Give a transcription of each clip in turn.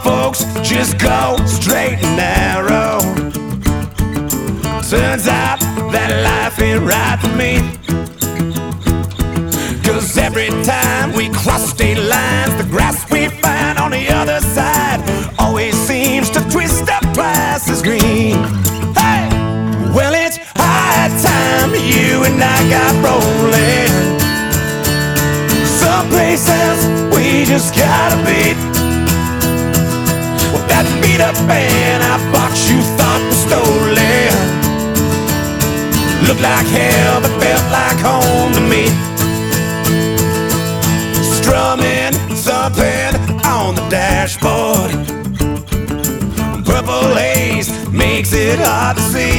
folks just go straight and narrow. Turns out that life ain't right for me. 'Cause every time we cross state lines, the grass we find on the other side always seems to twist up twice as green. Hey! Well, it's high time you and I got rolling. Some places we just gotta be. Well, that beat up band I bought you thought was stolen looked like hell but felt like home to me. Strumming something on the dashboard, purple haze makes it hard to see.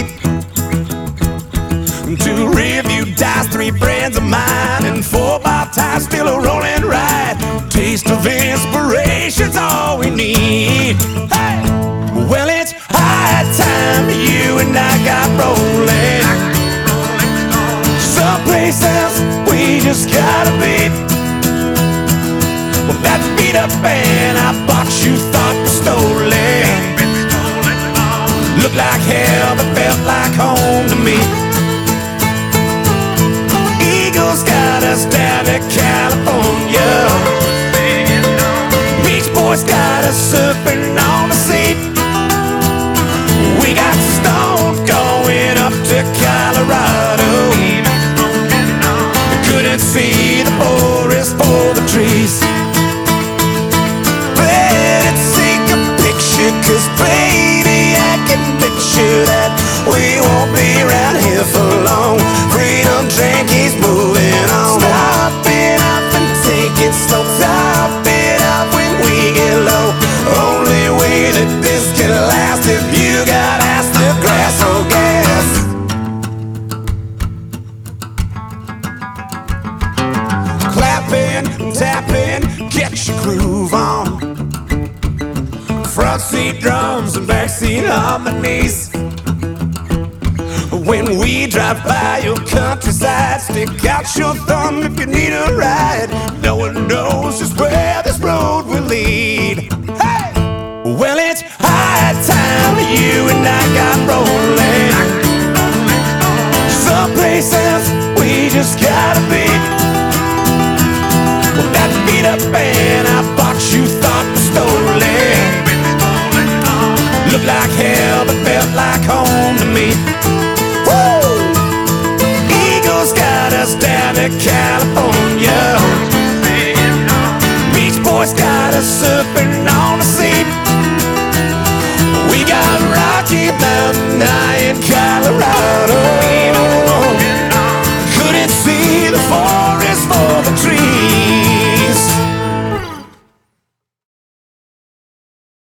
To review dice, 3 friends of mine and 4 tires still a rolling ride. Taste of inspiration's all we need. Hey! Well, it's high time you and I got rolling. Some places we just gotta be. Well, that beat up band I bought you thought was stolen looked like hell but felt like home to me. Eagles got us down to California. Beach Boys got us surfing on the sea. We got Stone going up to Colorado. Couldn't see the forest for the trees. Take a picture, 'cause baby I can picture that we won't be around here for long. Freedom train keeps moving on. Stop it up and take it slow. Top it up when we get low. Only way that this can last if you got acid, grass or gas. Clapping, tapping, get your groove on. Front seat drums and back seat harmonies. When we drive by your countryside, stick out your thumb if you need a ride. No one knows just where this road will lead. Hey! Well, it's high time you and I got rolling. Some places we just gotta be. Well, that beat up band I bought you thought was stolen looked like hell but felt like home to me. Woo! Eagles got us down to California. Beach Boys got us surfing on the sea. We got Rocky Mountain